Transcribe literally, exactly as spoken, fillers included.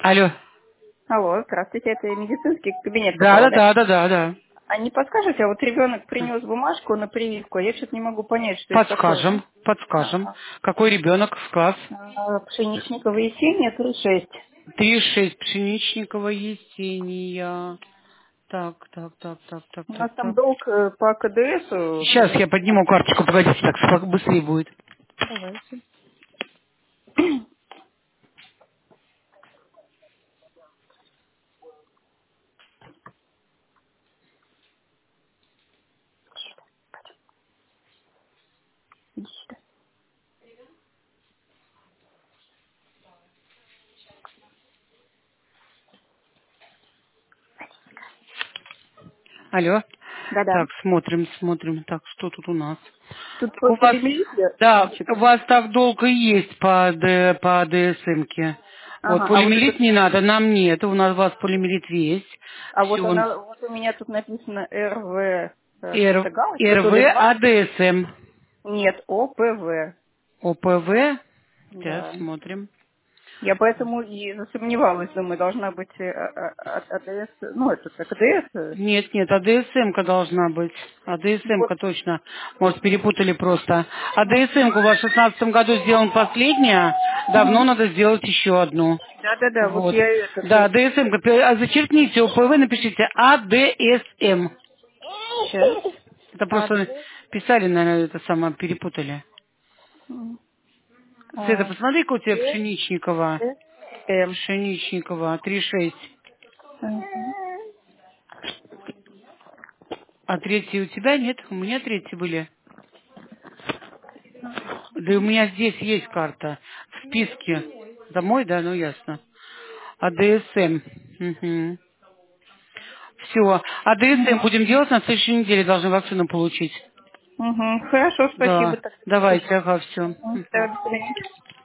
Алло. Алло, здравствуйте, это медицинский кабинет Да, попал, да, да? да, да, да, да. А не подскажете, а вот ребенок принес бумажку на прививку, а я что-то не могу понять, что это такое. Подскажем, подскажем. Ага. Какой ребенок в класс? А, Пшеничникова Есения, три шесть. Три шесть Пшеничникова Есения. Так, так, так, так, так, У так, нас там так. долг э, по КДСу. Сейчас я подниму карточку, погодите, так спок- быстрее будет. Давайте. Иди сюда. Алло. Да-да. Так, смотрим, смотрим. Так, что тут у нас? Тут Так по у вас, полимерите, да, значит. у вас так долго и есть по, Д, по ДСМ-ке. Вот Ага, а вот полимерит этот, не надо, нам нет. У нас у вас полимерит есть. а вот Все. она, вот у меня тут написано РВ, э, РВ, какая-то галочка, то ли два. АДСМ. Нет, ОПВ. ОПВ. Сейчас Да. смотрим. Я поэтому и засомневалась, думаю, должна быть э, а- а- АДС, ну, это КДС. э. Нет, нет, АДСМ-ка должна быть. Вот. АДСМ-ка точно. Может, перепутали просто. АДСМ-ка у вас в шестнадцатом году сделан последняя. Давно Мгм. надо сделать еще одну. Да-да-да, вот Вот. я этот... Да, э, АДСМ-ка. Пе- а Зачеркните ОПВ, напишите АДСМ. Сейчас. Это просто АД. писали, наверное, это самое, перепутали. м, Света, а, посмотри-ка у тебя Д, Пшеничникова. С, М. Пшеничникова, три шесть. Мгм. А третьи у тебя нет? У меня третьи были. Да и у меня здесь есть карта. В списке. Домой, да, ну ясно. АДСМ. Угу. Все. АДСМ Мгм. будем делать на следующей неделе. Должны вакцину получить. Мгм. Хорошо, спасибо. Да. Так, Давайте, ага, все. Мгм. Да, до свидания.